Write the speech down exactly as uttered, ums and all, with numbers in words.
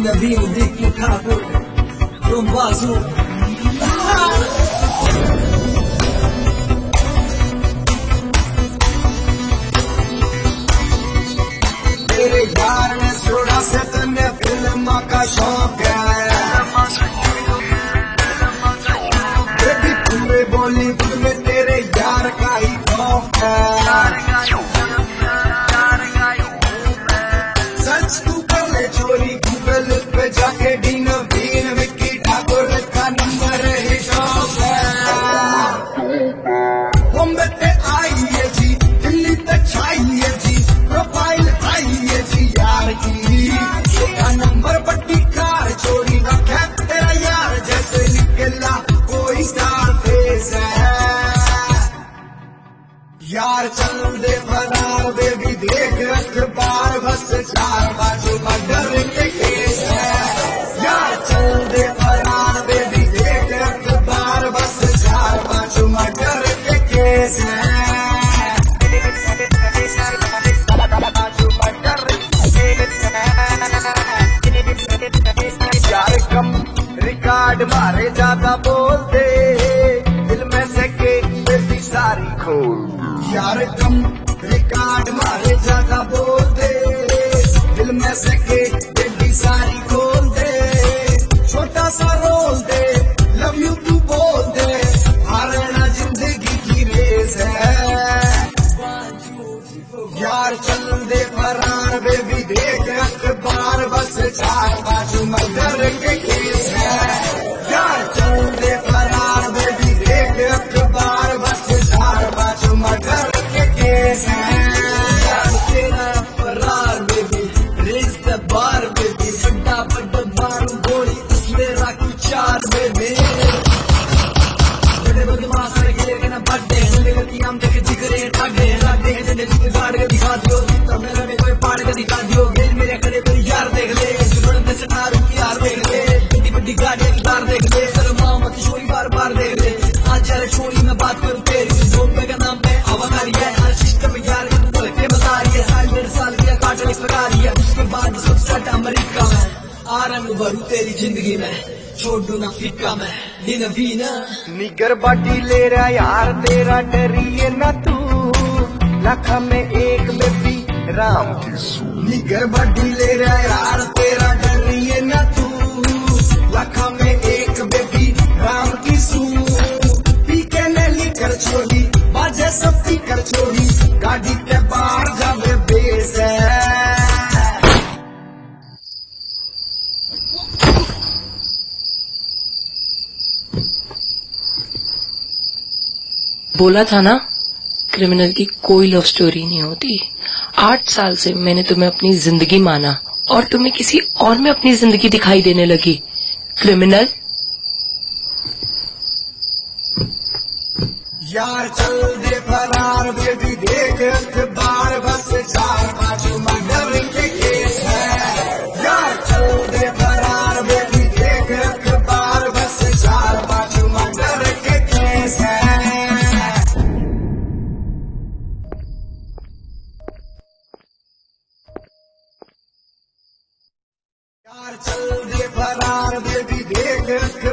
नवीन दिक्की ठाकुर तुम बाजू तेरे यार ने थोड़ा से तन्ने फिल्म का शौक है, बेबी पूरे बॉलीवुड में तेरे यार का ही खौफ है। सच तू कर ले चोरी गूगल पे जाके डी नवीन विक्की ठाकुर का नंबर ही शौक है। बॉम्बे पे आई है जी, दिल्ली पे छाई है जी, प्रोफाइल आई है जी यार की, का नंबर पट्टी कार चोरी रखा तेरा यार जैसे निकला कोई स्टार फेस है। यार चल दे फरार बेबी देख अखबार बस चार बाजू मर्डर के केस है। यार चल दे फरार बेबी देख अखबार बस चार बाजू मर्डर के केस है। यार कम रिकॉर्ड मारे ज्यादा बोलते दिल में से केक बेबी सारी खोल। यार कम रिकॉर्ड मारे ज्यादा बोल दे दिल में से केक बेबी सारी खोल दे। छोटा सा रोल दे लव यू तू बोल दे, हारना जिंदगी की रेस है। यार चल दे फरार बेबी देख अखबार बस चार बाजू मर्डर के केस है। यार चल दे फरार बेबी देख अखबार बस चार बाजू मर्डर के केस है। यार तेरा फरार baby race the bar baby, बड्डा बड्डा मारू गोली उसमें राखी चार बेबी, बड़े बदमाश लगे के ना बड्डे हल्ले गति हम देख जिगरे ठाडे लाडे के जने जित गाड़ के दिखा दियो, तब मेरा में कोई पाड़ के दिखा दियो। गेल मेरे खड़े पर यार देख ले जुड़न से नारू की यार देख ले, बड़ी बड़ी गाड़ियां की तार देख ले, तेरे मां मत छोरी बार बार देख ले। आज यार छोरी में बात करूं तेरी जोन पे का नाम पे अवतारी है, हर सिस्टम यार के बता रही है, साल डेढ़ साल की काटने लगा रही है। उसके बाद सबसे अमेरिका में आ रंग भरू तेरी जिंदगी में, छोड़ दू ना फिक्का में डी नवीन। निगर बाटी ले रहा यार तेरा डरिए ना तू, लाखा में एक में भी राम की सू। निगर बाटी ले रहा यार तेरा डरिए ना तू, लाखा में एक बेबी राम की सू। पी के ने लिकर छोड़ी बाजे सब पी कर छोड़ी, गाड़ी के बाहर जावे बेस है। बोला था ना क्रिमिनल की कोई लव स्टोरी नहीं होती। आठ साल से मैंने तुम्हें अपनी जिंदगी माना और तुम्हें किसी और में अपनी जिंदगी दिखाई देने लगी। क्रिमिनल यार चल दे फरार बेबी देख अखबार बस चार बाजू मर्डर के केस है। यार चल दे फरार बेबी देख अखबार बस चार बाजू मर्डर के केस है। यार चल दे फरार बेबी देख